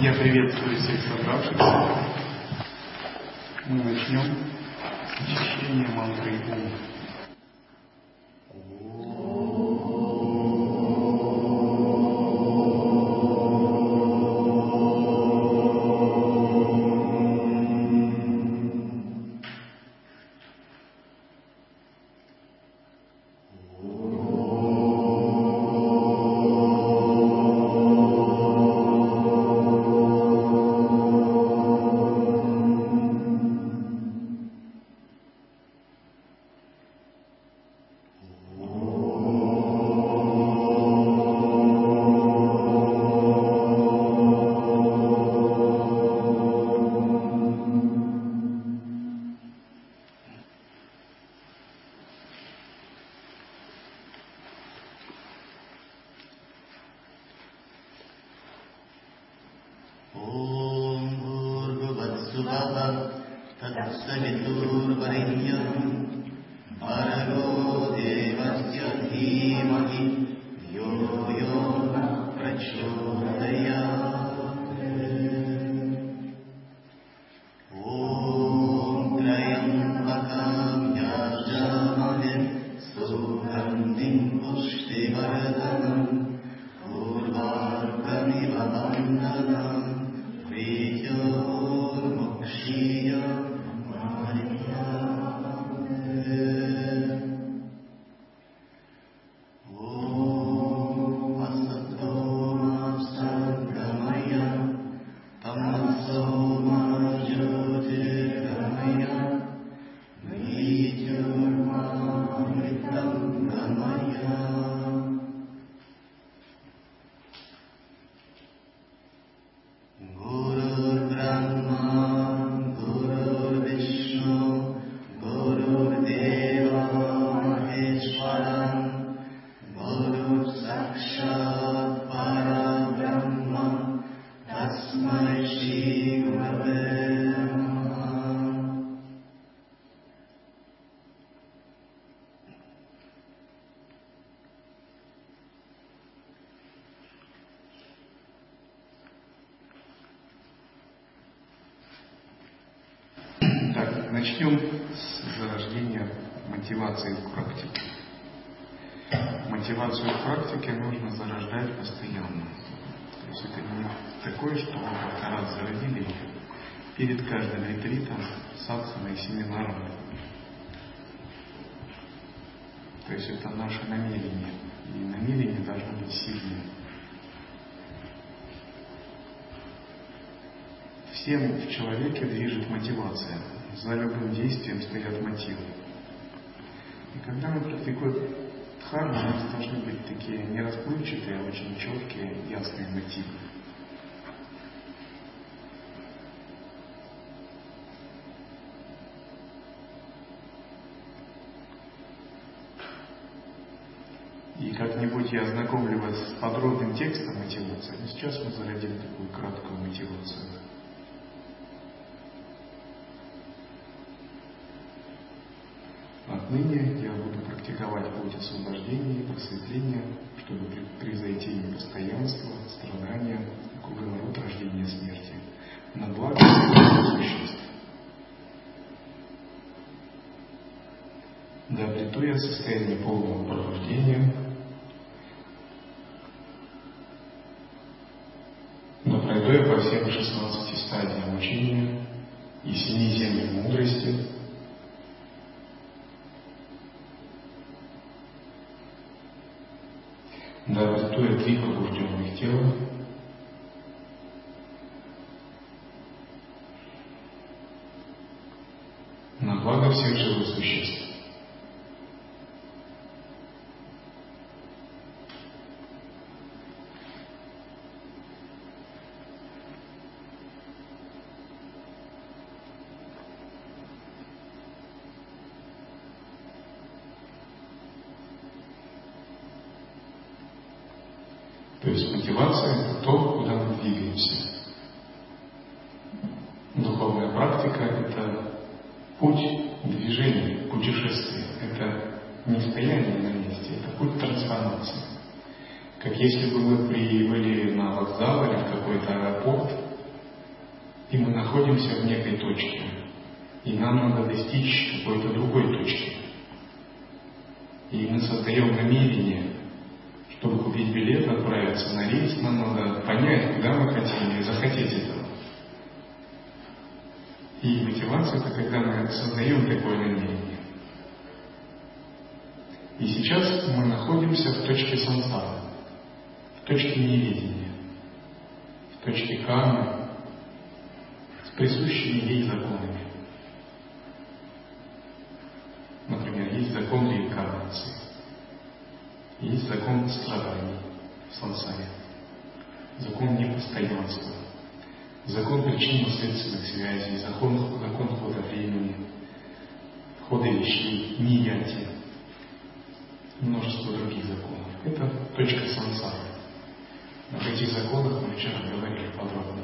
Я приветствую всех собравшихся. Мы начнем с очищения мантрой Ом. Начнем с зарождения мотивации к практике. Мотивацию к практике нужно зарождать постоянно. То есть это не такое, что мы как-то раз зародили перед каждым ретритом, сатсаной, семинаром. То есть это наше намерение. И намерение должно быть сильным. Всем в человеке движет мотивация. За любым действием стоят мотивы. И когда мы практикуем дхарму, у нас должны быть такие не расплывчатые, а очень четкие, ясные мотивы. И как-нибудь я ознакомлю вас с подробным текстом мотивации, но сейчас мы зародим такую краткую мотивацию. Отныне я буду практиковать путь освобождения и просветления, чтобы превзойти непостоянство, страдания, круговорот рождения и смерти, на благо существ. Да обрету я состояние полного пробуждения, да пройду я по всем 16 стадиям учения и 7 землям мудрости, да обрету я 3 пробужденных тела, на благо всех живых существ. То есть мотивация – это то, куда мы двигаемся. Духовная практика – это путь движения, путешествия. Это не стояние на месте, это путь трансформации. Как если бы мы прибыли на вокзал или в какой-то аэропорт, и мы находимся в некой точке, и нам надо достичь какой-то другой точки. И мы создаем намерение, чтобы купить билет, отправиться на рейс, нам надо понять, куда мы хотим, и захотеть этого. И мотивация — это когда мы создаем такое намерение. И сейчас мы находимся в точке сансары, в точке неведения, в точке кармы, с присущими ей законами. Например, есть закон реинкарнации, есть закон страданий в сансаре, закон непостоянства, закон причинно-следственных связей, закон хода времени, хода вещей, нияти, множество других законов. Это точка сансары. Об этих законах мы вчера говорили подробно.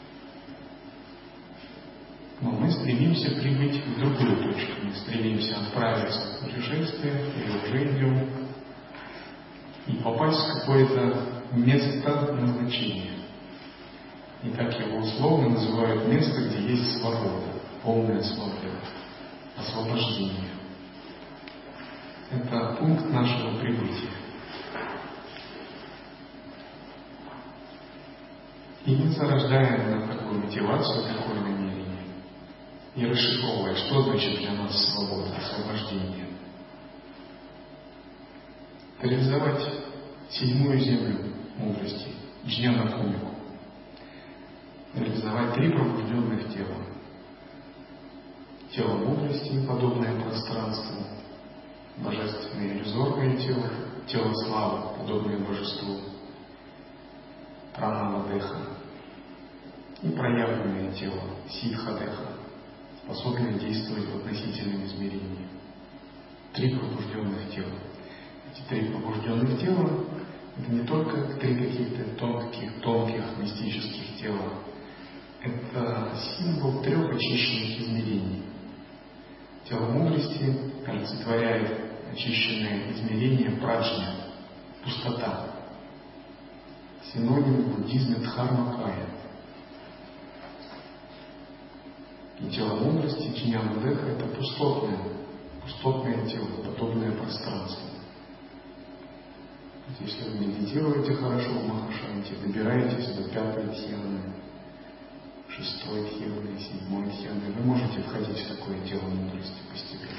Но мы стремимся прибыть в другую точку. Мы стремимся отправиться в путешествие или уже идем и попасть в какое-то место назначения. И так его условно называют место, где есть свобода, полная свобода, освобождение. Это пункт нашего прибытия. И мы зарождаем на такую мотивацию, такое намерение. И расшифровывая, что значит для нас свобода, освобождение. Реализовать седьмую землю мудрости, джняна кумику. Реализовать 3 пробужденных тела. Тело мудрости, подобное пространству, божественное иллюзорное тело, тело славы, подобное божеству, пранава-деха, и проявленное тело, сидха-деха, способное действовать в относительном измерении. 3 пробужденных тела. Эти 3 пробужденных тела — это не только 3 каких-то тонких, мистических тела. Это символ 3 очищенных измерений. Тело мудрости олицетворяет очищенное измерение праджня, пустота. Синоним в буддизме дхарма-кая. И тело мудрости, джняна-деха — это пустотное тело, подобное пространству. Если вы медитируете хорошо в Махашанти, добираетесь до 5-й дхьяны, 6-й дхьяны, 7-й дхьяны, вы можете входить в такое тело мудрости постепенно.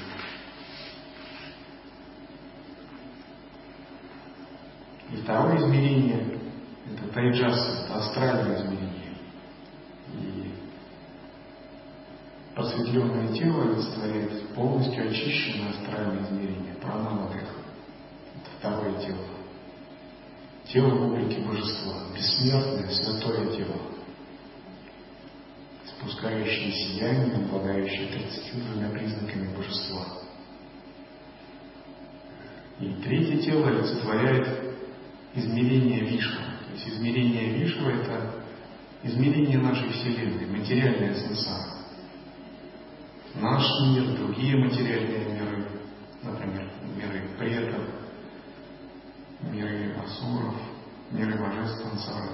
И второе измерение — это тайджаса, это астральное измерение. И просветленное тело олицетворяет полностью очищенное астральное измерение, пранава-деха. Это второе тело. Тело в облике божества, бессмертное, святое тело, спускающее сияние, обладающее 32 признаками божества. И 3-е тело олицетворяет измерение Вишва. То есть измерение Вишва — это измерение нашей Вселенной, материальная сансара. Наш мир, другие материальные миры, например, миры предков, миры асуров, миры божеств сансары.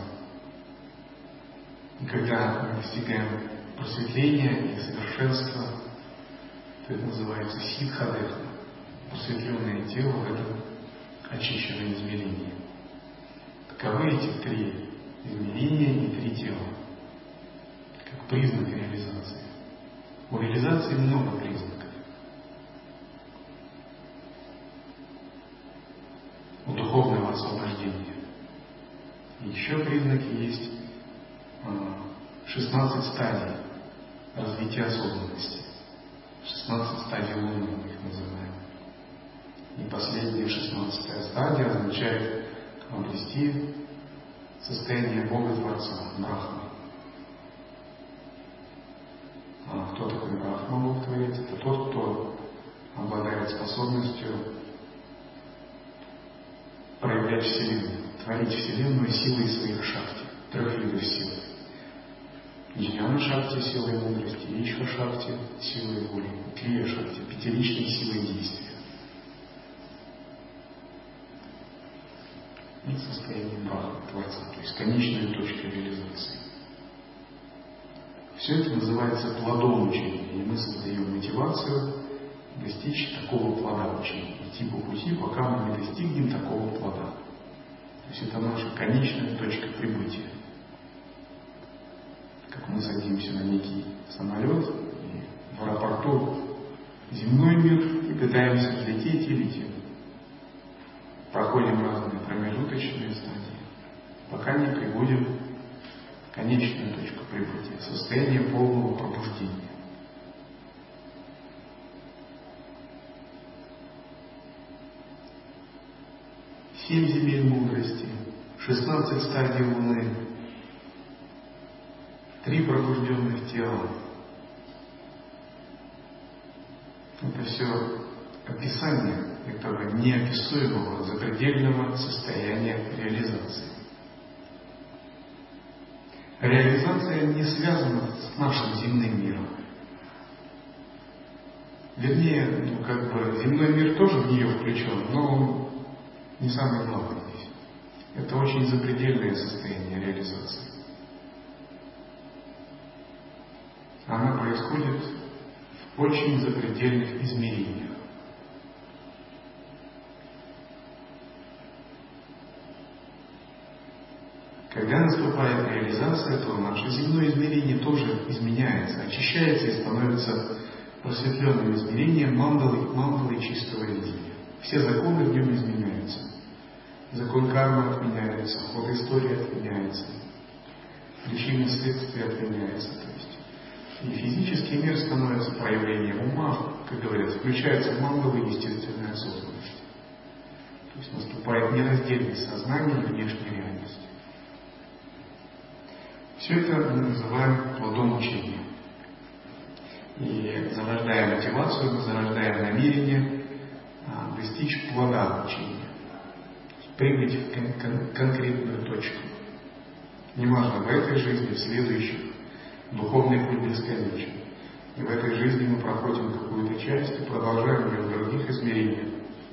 И когда мы достигаем просветления и совершенства, то это называется сидха-деха, просветленное тело в этом очищенном измерении. Таковы эти 3 измерения и 3 тела, как признак реализации. У реализации много признаков. У духовного освобождения. И еще признаки есть 16 стадий развития осознанности. 16 стадий Луны мы их называем. И последняя 16-я стадия означает обрести состояние Бога-Творца, Брахмы. А кто такой Брахма, Бог-Творец? Это тот, кто обладает способностью проявлять Вселенную, творить Вселенную силой своих шакти, 3 видов сил. Джняна-шакти — силой мудрости, Ишва-шакти — силой воли, Крия-шакти — 5-личной силой действия. И состояние Брахмы, Творца, то есть конечная точка реализации. Все это называется плодом учения. И мы создаем мотивацию достичь такого плода учения. Идти по пути, пока мы не достигнем такого плода. То есть это наша конечная точка прибытия. Как мы садимся на некий самолет, и в аэропорту земной мир, и пытаемся взлететь и летим. Проходим разные промежуточные стадии, пока не прибудем в конечную точку прибытия, состояние полного пробуждения. Семь земель мудрости, 16 стадий Луны, 3 пробужденных тела. Это все описание этого неописуемого запредельного состояния реализации. Реализация не связана с нашим земным миром. Вернее, земной мир тоже в нее включен, но он не самый главный здесь. Это очень запредельное состояние реализации. Она происходит в очень запредельных измерениях. Когда наступает реализация, то наше земное измерение тоже изменяется, очищается и становится просветленным измерением мандалы чистого видения. Все законы в нем изменяются. Закон кармы отменяется, ход истории отменяется, причины следствия отменяется. То есть и физический мир становится проявлением ума, как говорят, включается в мандалы естественной осознанности. То есть наступает нераздельность сознания и внешней реальности. Все это мы называем плодом учения. И зарождая мотивацию, мы зарождаем намерение достичь плода учения. Прибыть в конкретную точку. Неважно, в этой жизни, в следующих, духовный путь бесконечен. И в этой жизни мы проходим какую-то часть и продолжаем ее в других измерениях.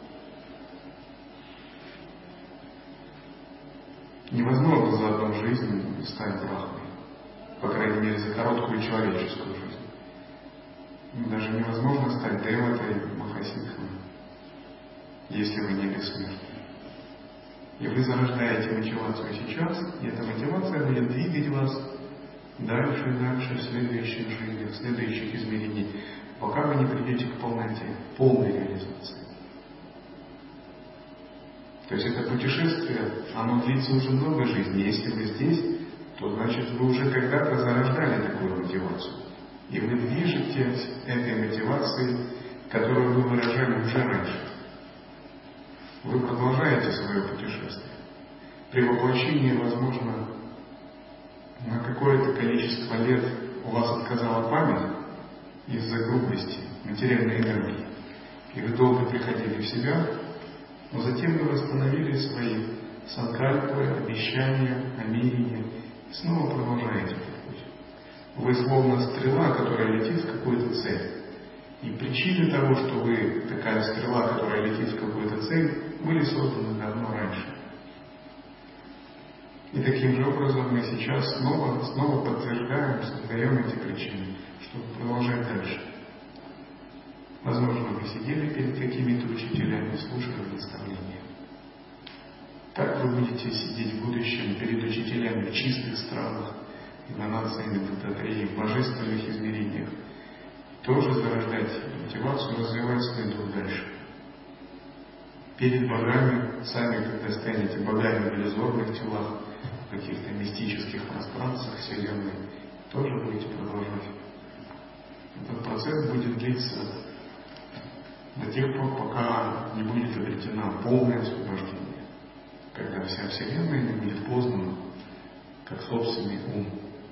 Невозможно за одну жизнь стать брахмой. По крайней мере, за короткую человеческую жизнь. Даже невозможно стать деватой, махасидхом, если вы не бессмертны. И вы зарождаете мотивацию сейчас, и эта мотивация будет двигать вас дальше и дальше в следующих жизнях, в следующих измерениях, пока вы не придете к полноте, полной реализации. То есть это путешествие, оно длится уже много жизней. Если вы здесь, то значит вы уже когда-то зарождали такую мотивацию. И вы движетесь этой мотивацией, которую вы выражали уже раньше. Вы продолжаете свое путешествие. При воплощении, возможно, на какое-то количество лет у вас отказала память из-за грубости материальной энергии. И вы долго приходили в себя, но затем вы восстановили свои санкальпы, обещания, намерения и снова продолжаете этот путь. Вы словно стрела, которая летит в какую-то цель. И причины того, что вы такая стрела, которая летит в какую-то цель, были созданы давно раньше. И таким же образом мы сейчас снова подтверждаем, создаем эти причины, чтобы продолжать дальше. Возможно, вы сидели перед какими-то учителями, слушали наставления. Так вы будете сидеть в будущем перед учителями в чистых странах, эманациями Даттатреи, в божественных измерениях. Тоже зарождать мотивацию, развивать свой дух дальше. Перед богами, сами, когда станете богами в иллюзорных телах, в каких-то мистических пространствах Вселенной, тоже будете продолжать. Этот процесс будет длиться до тех пор, пока не будет обретена полное освобождение, когда вся Вселенная не будет познана как собственный ум.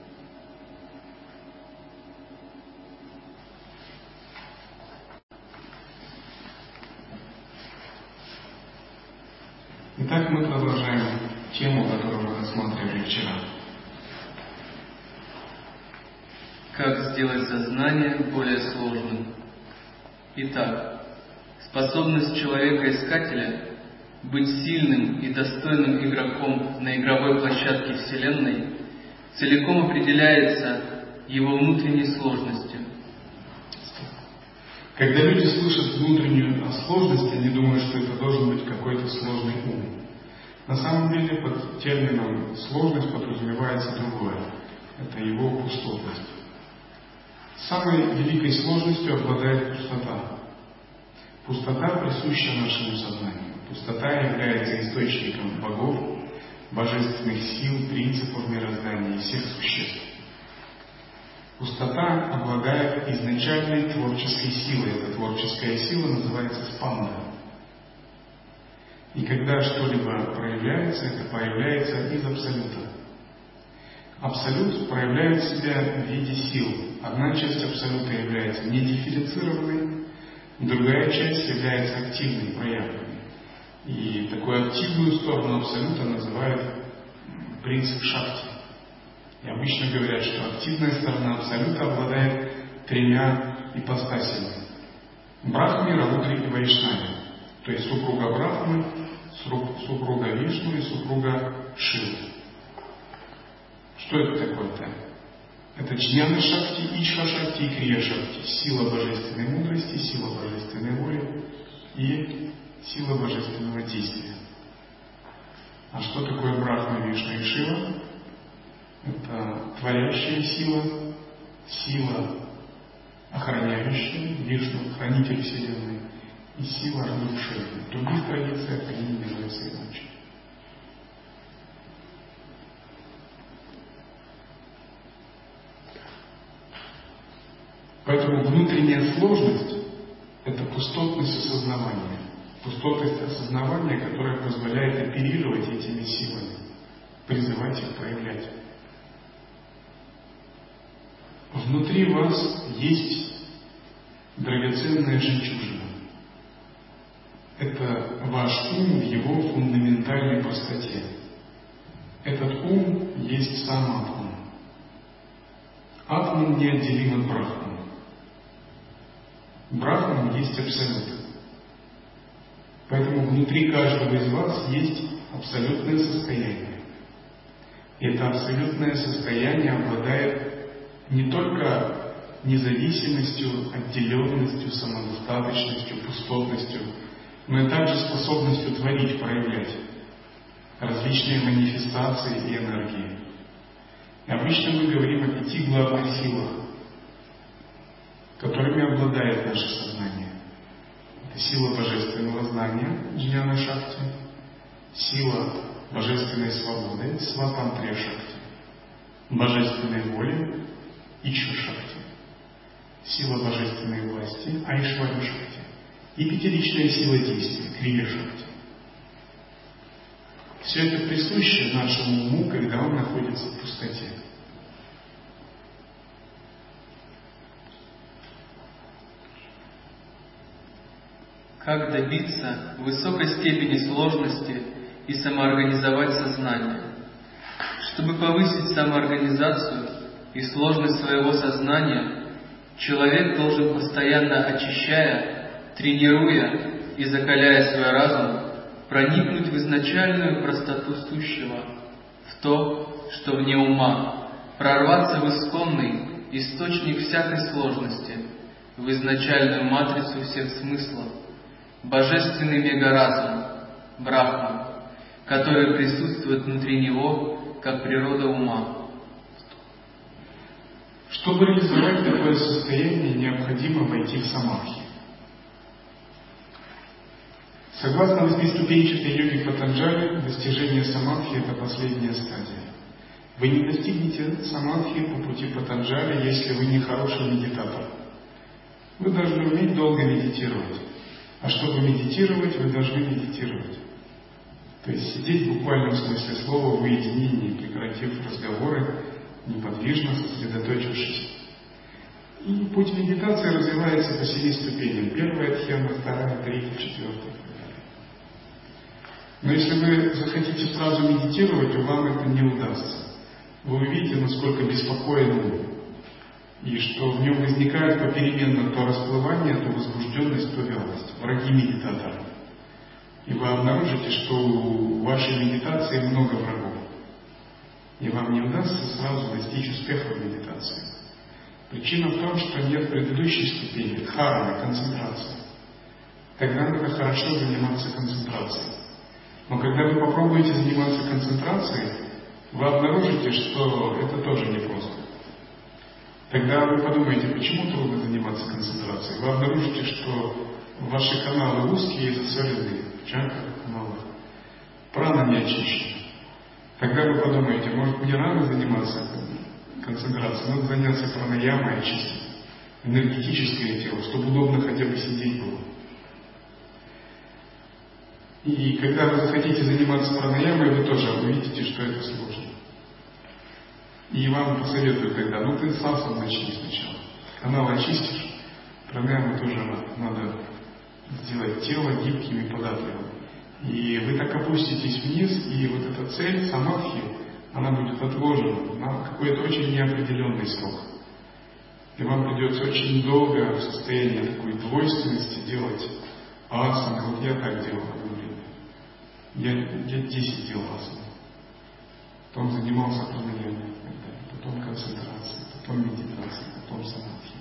Итак, мы продолжаем тему, которую мы рассматривали вчера. Как сделать сознание более сложным? Итак, способность человека-искателя быть сильным и достойным игроком на игровой площадке Вселенной целиком определяется его внутренней сложностью. Когда люди слышат внутреннюю сложность, они думают, что это должен быть какой-то сложный ум. На самом деле под термином «сложность» подразумевается другое. Это его пустотность. Самой великой сложностью обладает пустота. Пустота присуща нашему сознанию. Пустота является источником богов, божественных сил, принципов мироздания и всех существ. Пустота обладает изначальной творческой силой. Эта творческая сила называется спанда. И когда что-либо проявляется, это появляется из Абсолюта. Абсолют проявляет себя в виде сил. Одна часть Абсолюта является недифференцированной, другая часть является активной, проявленной. И такую активную сторону Абсолюта называют принцип Шакти. И обычно говорят, что активная сторона Абсолюта обладает 3 ипостасями. Брахме, Раудре и Вайшнаве. То есть супруга Брахмы, супруга Вишну и супруга Шивы. Что это такое-то? Это Джняна Шакти, Ичха Шакти и Крия Шакти. Сила божественной мудрости, сила божественной воли и сила божественного действия. А что такое Брахма, Вишну и Шива? Это творящая сила, сила охраняющая, Вишну, хранитель Вселенной, и сила разрушения. В других традициях они называются иначе. Поэтому внутренняя сложность – это пустотность осознавания. Пустотность осознавания, которая позволяет оперировать этими силами, призывать их, проявлять. Внутри вас есть драгоценная жемчужина. Это ваш ум в его фундаментальной простоте. Этот ум есть сам Атман. Атман неотделим от Брахмана. Брахман есть Абсолют. Поэтому внутри каждого из вас есть абсолютное состояние. И это абсолютное состояние обладает не только независимостью, отделенностью, самодостаточностью, пустотностью, но и также способностью творить, проявлять различные манифестации и энергии. И обычно мы говорим о 5 главных силах, которыми обладает наше сознание. Это сила божественного знания, Джняна Шакти, сила божественной свободы, Сватантрия Шакти, божественной воли, Ичха Шакти, сила божественной власти, Айшваря Шакти, и 5-личная сила действия, Крия Шакти. Все это присуще нашему уму, когда он находится в пустоте. Как добиться высокой степени сложности и самоорганизовать сознание? Чтобы повысить самоорганизацию и сложность своего сознания, человек должен, постоянно очищая, тренируя и закаляя свой разум, проникнуть в изначальную простоту сущего, в то, что вне ума, прорваться в исконный источник всякой сложности, в изначальную матрицу всех смыслов, божественный мегаразум, Брахман, который присутствует внутри него, как природа ума. Чтобы реализовать такое состояние, необходимо войти в самадхи. Согласно 8-ступенчатой йоге Патанджали, достижение самадхи – это последняя стадия. Вы не достигнете самадхи по пути Патанджали, если вы не хороший медитатор. Вы должны уметь долго медитировать. А чтобы медитировать, вы должны медитировать. То есть сидеть в буквальном смысле слова в уединении, прекратив разговоры, неподвижно сосредоточившись. И путь медитации развивается по 7 ступеням. 1-я дхьяна, 2-я, 3-я, 4-я. Но если вы захотите сразу медитировать, то вам это не удастся. Вы увидите, насколько беспокоен ум, и что в нем возникает попеременно то расплывание, то возбужденность, то вялость. Враги медитатора. И вы обнаружите, что у вашей медитации много врагов. И вам не удастся сразу достичь успеха в медитации. Причина в том, что нет предыдущей ступени, дхармы, концентрации. Тогда надо хорошо заниматься концентрацией. Но когда вы попробуете заниматься концентрацией, вы обнаружите, что это тоже непросто. Тогда вы подумаете, почему трудно заниматься концентрацией. Вы обнаружите, что ваши каналы узкие и засоренные в чакрах, каналах. Прана не очищена. Тогда вы подумаете, может мне рано заниматься концентрацией, надо заняться пранаямой, очистить энергетическое тело, чтобы удобно хотя бы сидеть было. И когда вы захотите заниматься пранаямой, вы тоже увидите, что это сложно. И вам посоветую тогда, ты сам начни сначала. Канал очистишь, пранаяму тоже надо сделать тело гибким и податливым. И вы так опуститесь вниз, и вот эта цель самадхи, она будет отложена на какой-то очень неопределенный срок. И вам придется очень долго в состоянии такой двойственности делать асаны. Вот я так делал одно время. Я 10 делал асаны. Потом занимался пранаямой, потом концентрацией, потом медитацией, потом самадхи.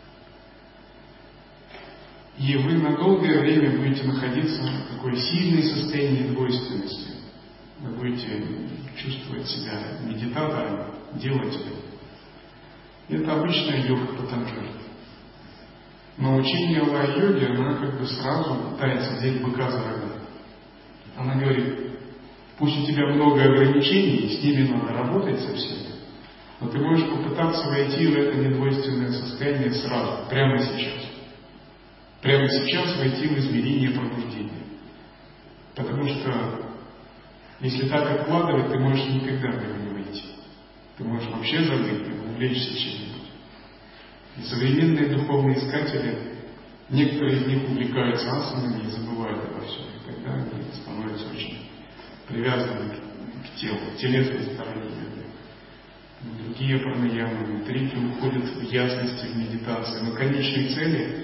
И вы на долгое время будете находиться в такой сильной состоянии двойственности. Вы будете чувствовать себя медитатором, делать это. Это обычная йога Патанджали. Но учение лай-йоги, она как бы сразу пытается взять быка за рога. Она говорит, пусть у тебя много ограничений, с ними надо работать совсем, но ты можешь попытаться войти в это недвойственное состояние сразу, прямо сейчас. Прямо сейчас войти в измерение пробуждения. Потому что, если так откладывать, ты можешь никогда в него не войти. Ты можешь вообще забыть, увлечься чем-нибудь. И современные духовные искатели, некоторые из них увлекаются асанами и забывают обо всем. И тогда они становятся очень привязаны к телу, к телесной стороне йоги. Другие пранаямы, третьи уходят в ясности, в медитацию. Но конечной цели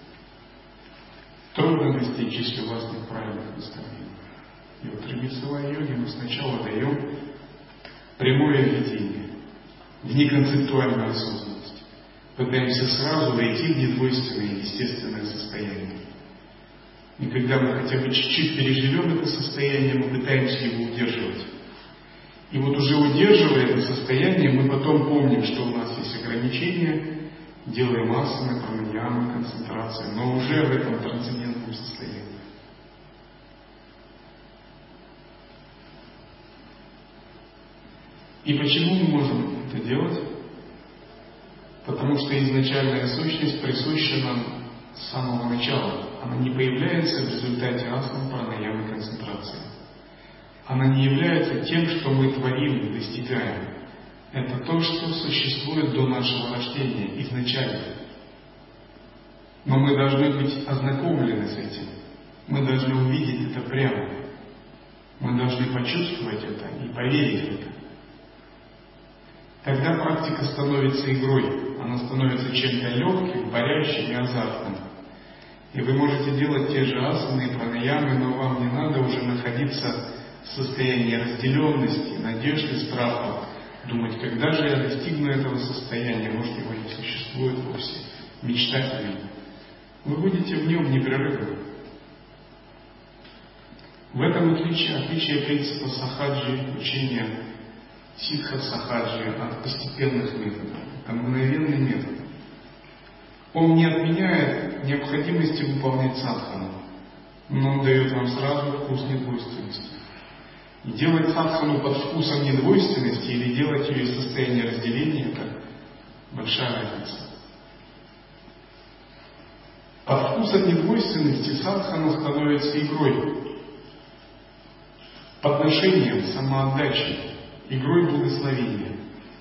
трудно достичь, если у вас нет правильных наставлений. И вот традиционной йоги мы сначала даем прямое видение, в неконцептуальную осознанность. Пытаемся сразу войти в недвойственное, естественное состояние. И когда мы хотя бы чуть-чуть переживем это состояние, мы пытаемся его удерживать. И вот уже удерживая это состояние, мы потом помним, что у нас есть ограничения, делаем асаны, пранаямы, концентрацию, но уже в этом трансцендентном состоянии. И почему мы можем это делать? Потому что изначальная сущность присуща нам с самого начала. Она не появляется в результате асан, пранаямы, концентрации. Она не является тем, что мы творим и достигаем. Это то, что существует до нашего рождения изначально. Но мы должны быть ознакомлены с этим. Мы должны увидеть это прямо. Мы должны почувствовать это и поверить в это. Тогда практика становится игрой. Она становится чем-то легким, борящим и азартным. И вы можете делать те же асаны и пранаямы, но вам не надо уже находиться в состоянии разделенности, надежды, страха. Думать, когда же я достигну этого состояния, может его не существует вовсе, мечтать о нем. Вы будете в нем непрерывно. В этом отличие принципа сахаджи, учения ситха сахаджи от постепенных методов. Это мгновенный метод. Он не отменяет необходимости выполнять садхану, но он дает вам сразу вкус недвойственности. И делать садхану под вкусом недвойственности или делать ее из состояния разделения – это большая разница. Под вкусом недвойственности садхана становится игрой, подношением, самоотдачей, игрой благословения.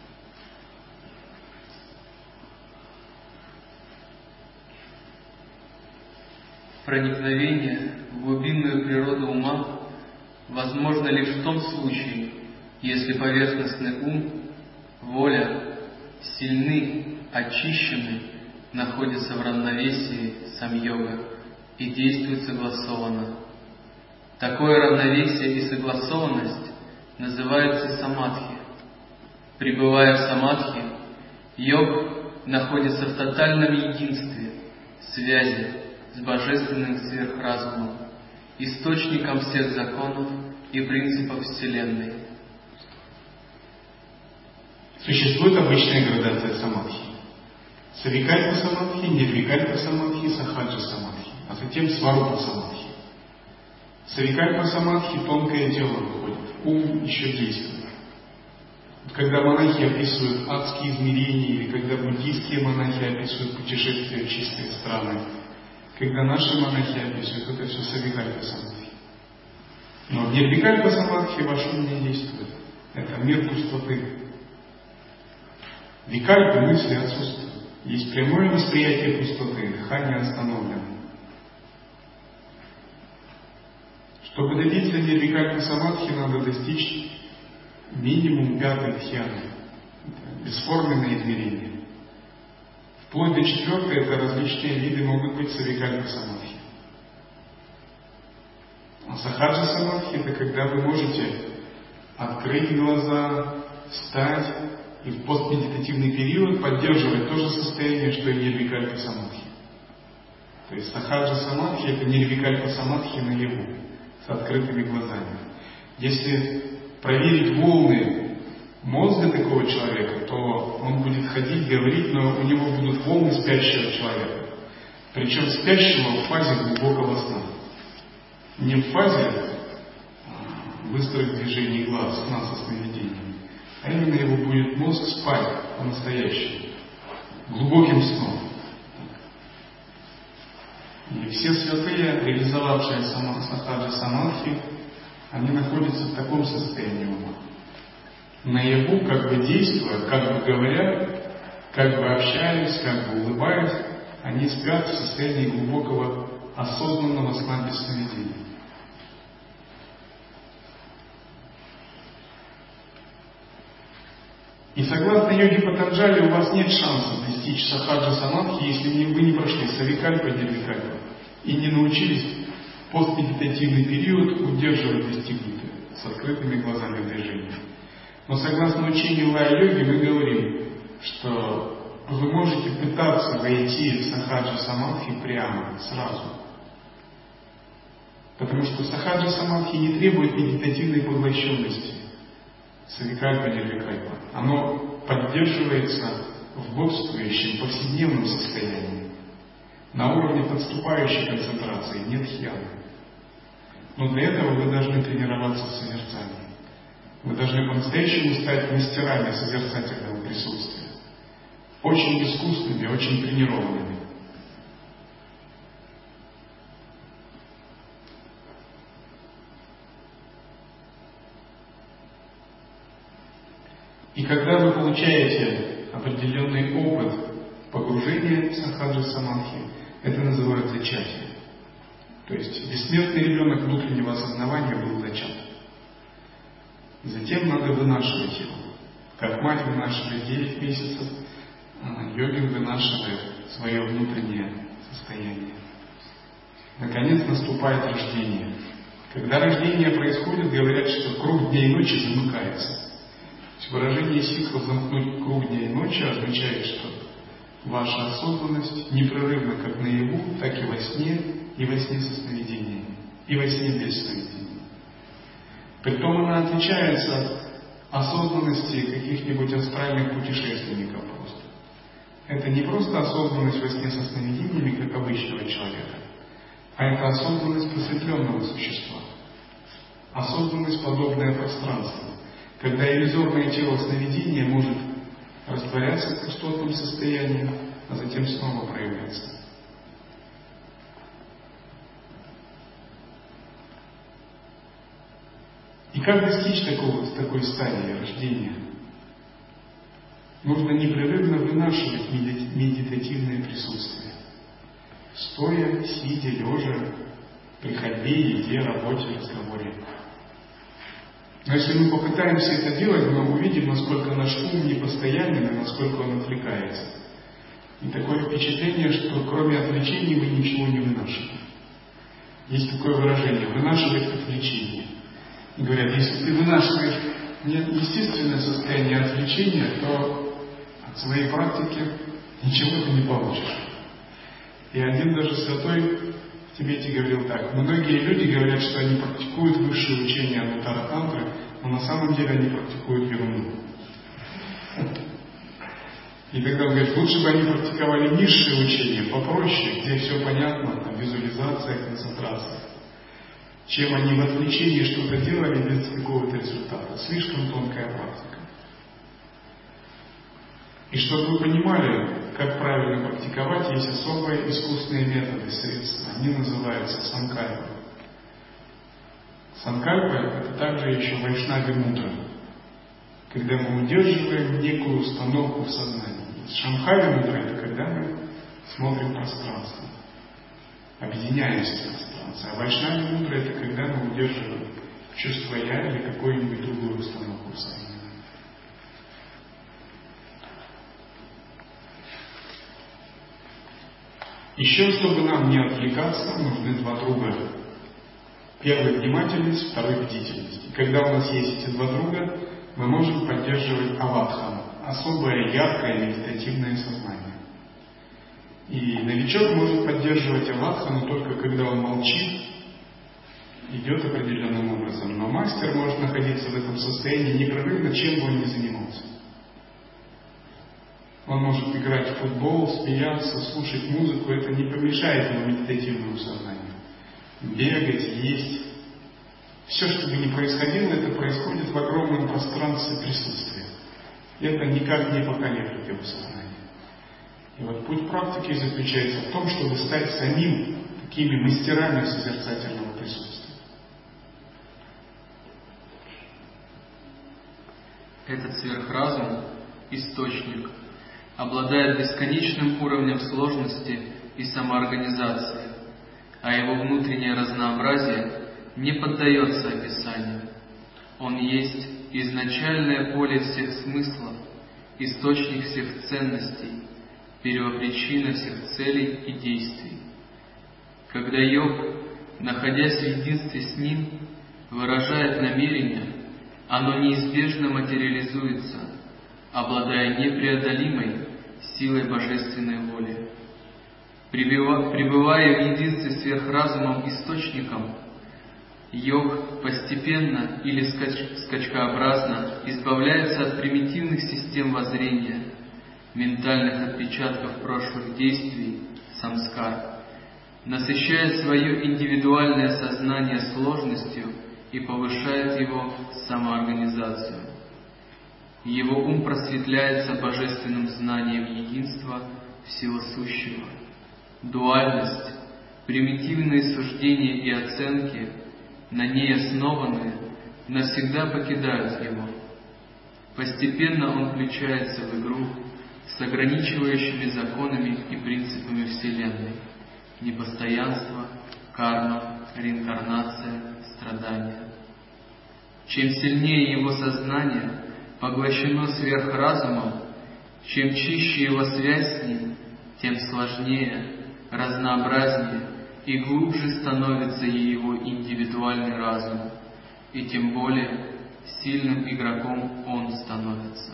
Проникновение в глубинную природу ума возможно лишь в том случае, если поверхностный ум, воля сильны, очищены, находятся в равновесии самьога и действуют согласованно. Такое равновесие и согласованность называется самадхи. Пребывая в самадхи, Йог находится в тотальном единстве, связи с Божественным сверхразумом, источником всех законов и принципов Вселенной. Существует обычная градация самадхи. Савикальпа самадхи, нирвикальпа самадхи, сахаджа самадхи, а затем сварупа самадхи. Савикальпа самадхи — тонкое тело выходит, ум еще действует. Когда монахи описывают адские измерения, или когда буддийские монахи описывают путешествия в чистые страны, когда наши монахи описывают, это все савикальпа самадхи. Но в нирвикальпа самадхи ваш ум не действует. Это мир пустоты. Викальпы мысли отсутствуют. Есть прямое восприятие пустоты, дыхание остановлено. Чтобы добиться нирвикальпа самадхи, надо достичь минимум 5-й дхьяны. Бесформенное измерение. Вплоть до 4-й это различные виды могут быть савикальпа самадхи. А сахаджа самадхи — это когда вы можете открыть глаза, встать и в постмедитативный период поддерживать то же состояние, что и нирвикальпа самадхи. То есть сахаджа самадхи — это нирвикальпа самадхи наяву, с открытыми глазами. Если проверить волны мозга такого человека, то он будет ходить, говорить, но у него будут волны спящего человека. Причем спящего в фазе глубокого сна. Не в фазе быстрых движений глаз, сна со сновидением, а именно его будет мозг спать по-настоящему, глубоким сном. И все святые, реализовавшие сахаджа самадхи, они находятся в таком состоянии ума. Наяву, как бы действуя, как бы говоря, как бы общаясь, как бы улыбаясь, они спят в состоянии глубокого осознанного сна без сновидений. И согласно йоге Патанджали, у вас нет шанса достичь сахаджа самадхи, если вы не прошли савикальпа, нирвикальпа и не научились в постмедитативный период удерживать достигнутое с открытыми глазами движения. Но согласно учению лая-йоги мы говорим, что вы можете пытаться войти в сахаджа самадхи прямо, сразу. Потому что сахаджа самадхи не требует медитативной поглощенности. Савикальпа, нирвикальпа. Оно поддерживается в бодствующем, повседневном состоянии. На уровне подступающей концентрации, нет дхьяны. Но для этого вы должны тренироваться в созерцании. Вы должны по-настоящему стать мастерами созерцательного присутствия. Очень искусными, очень тренированными. И когда вы получаете определенный опыт погружения в сахаджа самадхи, это называется чати. То есть бессмертный ребенок внутреннего осознавания был зачат. Затем надо вынашивать его. Как мать вынашивает 9 месяцев, йогин вынашивает свое внутреннее состояние. Наконец наступает рождение. Когда рождение происходит, говорят, что круг дня и ночи замыкается. Выражение сикха «замкнуть круг дня и ночи» означает, что ваша осознанность непрерывна как наяву, так и во сне со сновидениями, и во сне без сновидений. Притом она отличается от осознанности каких-нибудь астральных путешественников просто. Это не просто осознанность во сне со сновидениями, как обычного человека, а это осознанность просветленного существа. Осознанность, подобная пространству. Когда иллюзорное тело сновидения может растворяться в пустотном состоянии, а затем снова проявляться. И как достичь такой стадии рождения? Нужно непрерывно вынашивать медитативное присутствие. Стоя, сидя, лежа, при ходьбе, еде, работе, разговоре. Но если мы попытаемся это делать, мы увидим, насколько наш ум непостоянен и насколько он отвлекается. И такое впечатление, что кроме отвлечений мы ничего не вынашиваем. Есть такое выражение – вынашивать отвлечение. И говорят, если ты вынашиваешь естественное состояние отвлечения, то В своей практике ничего ты не получишь. И один даже святой в Тибете говорил так: многие люди говорят, что они практикуют высшее учение Анутара Тантры, но на самом деле они практикуют ерунду. И тогда он говорит, лучше бы они практиковали низшее учение, попроще, где все понятно, там, визуализация, концентрация, чем они в отвлечении что-то делали без какого-то результата. Слишком тонкая практика. И чтобы вы понимали, как правильно практиковать, есть особые искусственные методы, средства. Они называются санкальпа. Санкальпа — это также еще вайшнави мудра, когда мы удерживаем некую установку в сознании. Шамхави мудра — это когда мы смотрим пространство, объединяемся в пространстве. А вайшнави мудра — это когда мы удерживаем чувство я или какую-нибудь другую установку в сознании. Еще, чтобы нам не отвлекаться, нужны два друга. Первый — внимательность, второй — бдительность. И когда у нас есть эти два друга, мы можем поддерживать авадхану, особое яркое медитативное сознание. И новичок может поддерживать авадхану только когда он молчит, идет определенным образом. Но мастер может находиться в этом состоянии непрерывно, чем бы он ни занимался. Он может играть в футбол, смеяться, слушать музыку, это не помешает ему медитативному сознанию. Бегать, есть. Все, что бы ни происходило, это происходит в огромном пространстве присутствия. И это никак не поколеблет его сознание. И вот путь практики заключается в том, чтобы стать самим такими мастерами созерцательного присутствия. Этот сверхразум, источник, обладает бесконечным уровнем сложности и самоорганизации, а его внутреннее разнообразие не поддается описанию. Он есть изначальное поле всех смыслов, источник всех ценностей, первопричина всех целей и действий. Когда йог, находясь в единстве с ним, выражает намерение, оно неизбежно материализуется, обладая непреодолимой силой божественной воли. Пребывая в единстве с сверхразумом-источником, йог постепенно или скачкообразно избавляется от примитивных систем воззрения, ментальных отпечатков прошлых действий, самскар, насыщает свое индивидуальное сознание сложностью и повышает его самоорганизацию. Его ум просветляется божественным знанием единства всего сущего. Дуальность, примитивные суждения и оценки, на ней основанные, навсегда покидают его. Постепенно он включается в игру с ограничивающими законами и принципами Вселенной: непостоянство, карма, реинкарнация, страдания. Чем сильнее его сознание поглощено сверхразумом, чем чище его связь с ним, тем сложнее, разнообразнее и глубже становится его индивидуальный разум, и тем более сильным игроком он становится.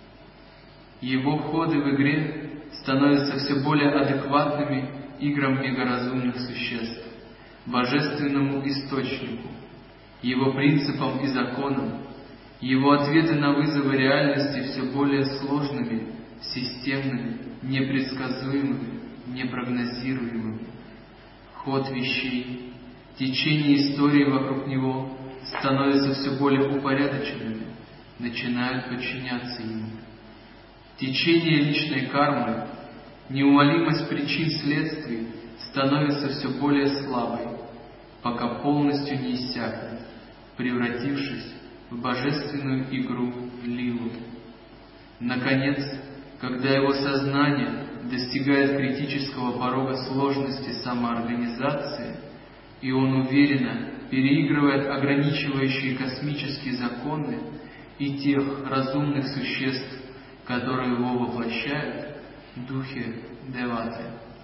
Его ходы в игре становятся все более адекватными играм мегаразумных существ, божественному источнику, его принципам и законам. Его ответы на вызовы реальности все более сложными, системными, непредсказуемыми, непрогнозируемыми. Ход вещей, течение истории вокруг него становятся все более упорядоченными, начинают подчиняться ему. Течение личной кармы, неумолимость причин следствий становится все более слабой, пока полностью не иссякнет, превратившись в божественную игру лилу. Наконец, когда его сознание достигает критического порога сложности самоорганизации, и он уверенно переигрывает ограничивающие космические законы и тех разумных существ, которые его воплощают, духи деваты.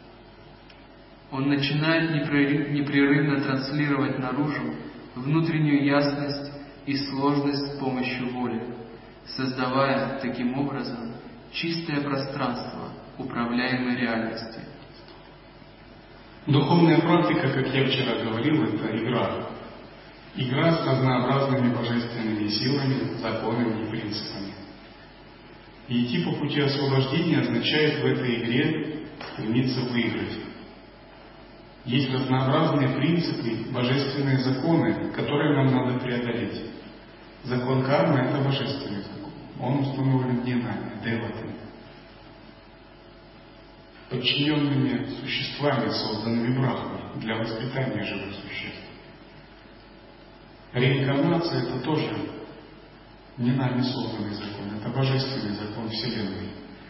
Он начинает непрерывно транслировать наружу внутреннюю ясность и сложность с помощью воли, создавая таким образом чистое пространство управляемой реальности. Духовная практика, как я вчера говорил, это игра. Игра с разнообразными божественными силами, законами и принципами. И идти по пути освобождения означает в этой игре стремиться выиграть. Есть разнообразные принципы, божественные законы, которые нам надо преодолеть. Закон кармы – это божественный закон. Он установлен не нами, деватами, подчиненными существами, созданными Брахмой для воспитания живых существ. Реинкарнация – это тоже не нами созданный закон, это божественный закон Вселенной,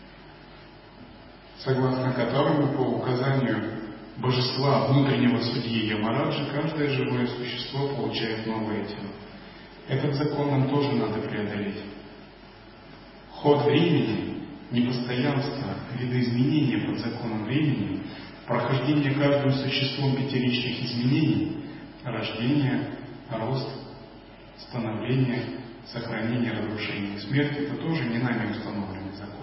согласно которому по указанию божества внутреннего судьи Ямараджи каждое живое существо получает новое тело. Этот закон нам тоже надо преодолеть. Ход времени, непостоянство, видоизменения под законом времени, прохождение каждым существом пятеричных изменений, рождение, рост, становление, сохранение, разрушение и смерть – это тоже не нами установленный закон.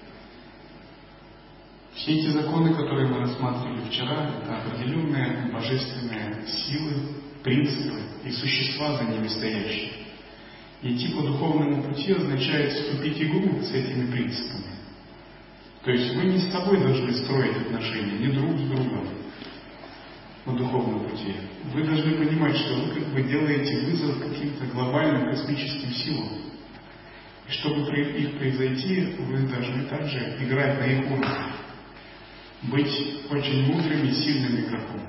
Все эти законы, которые мы рассматривали вчера, это определенные божественные силы, принципы и существа за ними стоящие. Идти по духовному пути означает вступить в игру с этими принципами. То есть вы не с собой должны строить отношения, не друг с другом на духовном пути. Вы должны понимать, что вы как бы делаете вызов каким-то глобальным космическим силам. И чтобы их превзойти, вы должны также играть на их уровне. Быть очень мудрым и сильным игроком.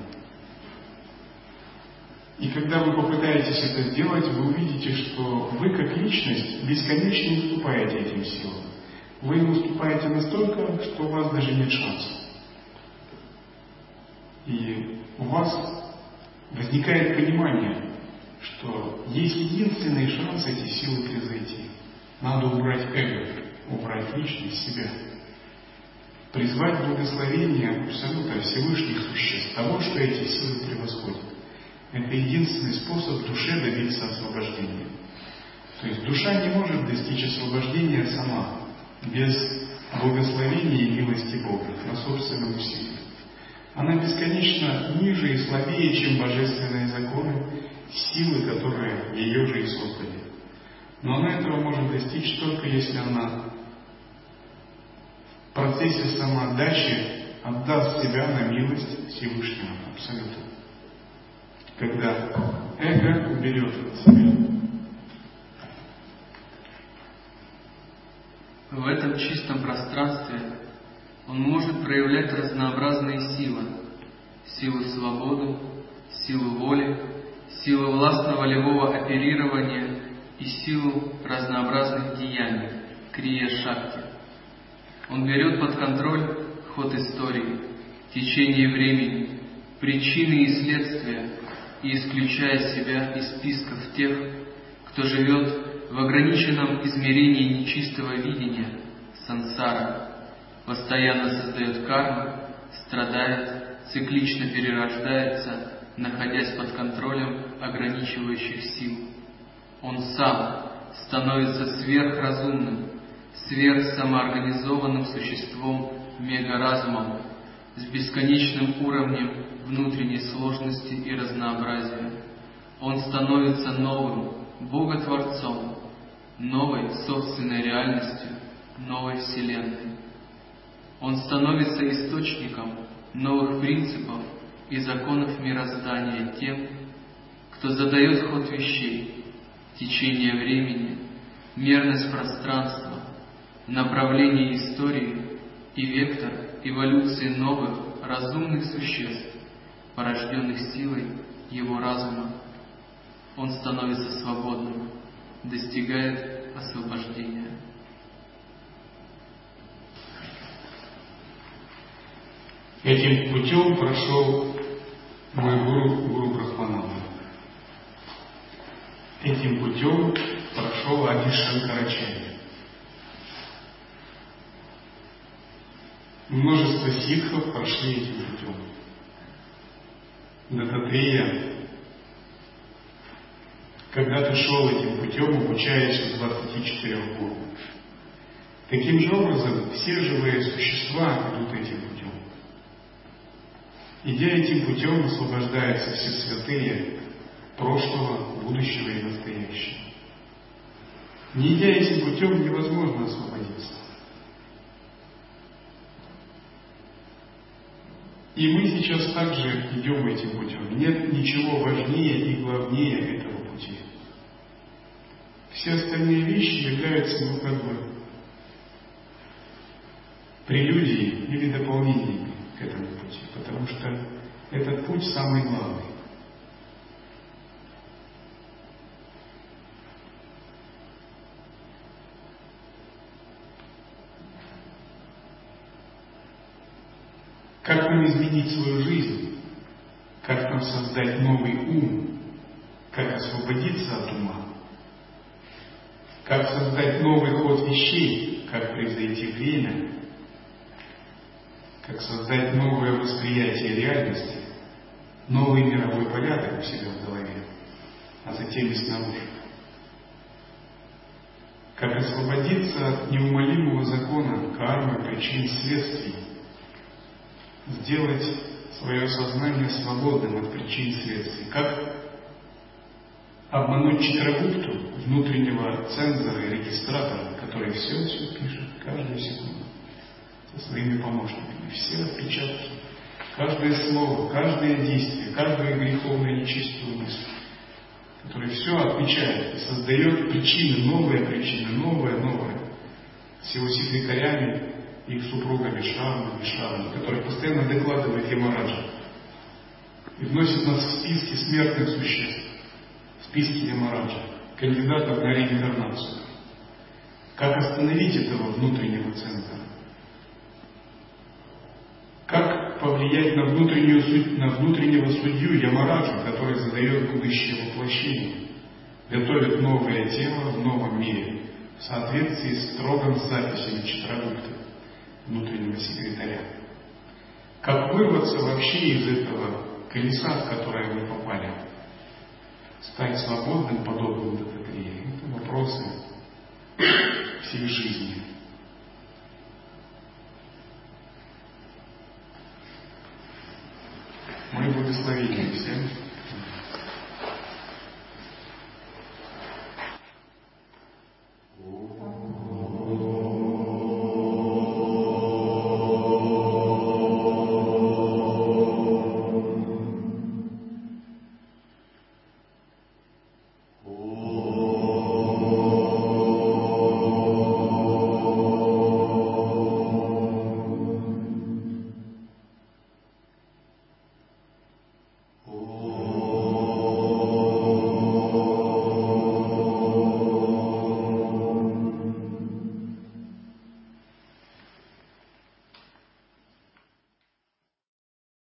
И когда вы попытаетесь это сделать, вы увидите, что вы как личность бесконечно уступаете этим силам. Вы им уступаете настолько, что у вас даже нет шансов. И у вас возникает понимание, что есть единственный шанс эти силы превзойти. Надо убрать эго, убрать личность, себя. Призвать благословение абсолютно Всевышних существ, того, что эти силы превосходят. Это единственный способ душе добиться освобождения. То есть душа не может достичь освобождения сама, без благословения и милости Бога, на собственном усилии. Она бесконечно ниже и слабее, чем божественные законы, силы, которые ее же и создали. Но она этого может достичь только если она в процессе самоотдачи отдаст себя на милость Всевышнего Абсолюта. Когда эго уберет от себя. В этом чистом пространстве он может проявлять разнообразные силы. Силу свободы, силу воли, силу властно-волевого оперирования и силу разнообразных деяний, крия-шакти. Он берет под контроль ход истории, течение времени, причины и следствия, и исключая себя из списков тех, кто живет в ограниченном измерении нечистого видения, сансара, постоянно создает карму, страдает, циклично перерождается, находясь под контролем ограничивающих сил. Он сам становится сверхразумным, сверхсамоорганизованным существом мегаразумом с бесконечным уровнем внутренней сложности и разнообразия. Он становится новым Боготворцом, новой собственной реальностью, новой Вселенной. Он становится источником новых принципов и законов мироздания тем, кто задает ход вещей, течение времени, мерность пространства, направление истории и вектор эволюции новых разумных существ, порожденных силой его разума. Он становится свободным, достигает освобождения. Этим путем прошел мой гуру Брахмананда. Этим путем прошел Ади Шанкарачарья. Множество сикхов прошли этим путем. Дататрея когда-то шел этим путем, обучаясь у 24 гуру. Таким же образом, все живые существа идут этим путем. Идя этим путем, освобождаются все святые прошлого, будущего и настоящего. Не идя этим путем, невозможно освободиться. И мы сейчас также идем этим путем. Нет ничего важнее и главнее этого пути. Все остальные вещи являются, прелюдией или дополнениями к этому пути, потому что этот путь самый главный. Как нам изменить свою жизнь? Как нам создать новый ум? Как освободиться от ума? Как создать новый ход вещей? Как превзойти время? Как создать новое восприятие реальности? Новый мировой порядок у себя в голове, а затем и снаружи? Как освободиться от неумолимого закона кармы, причин, следствий? Сделать свое сознание свободным от причин и следствий. Как обмануть Читрагупту, внутреннего цензора и регистратора, который все пишет, каждую секунду, со своими помощниками. Все отпечатки, каждое слово, каждое действие, каждую греховную нечистую мысль, который все отмечает и создает причины, новое, с его секретарями, их супругами Шравами, которые постоянно докладывают Ямараджа и вносят нас в списки смертных существ, в списки Ямараджа, кандидатов на реинкарнацию. Как остановить этого внутреннего центра? Как повлиять на внутреннего судью Ямараджа, который задает будущее воплощение, готовит новое тело в новом мире в соответствии с строгом записями Читрагупты, внутреннего секретаря. Как вырваться вообще из этого колеса, в которое мы попали? Стать свободным, подобным Дататрее. Это вопросы всей жизни. Мои благословения всем.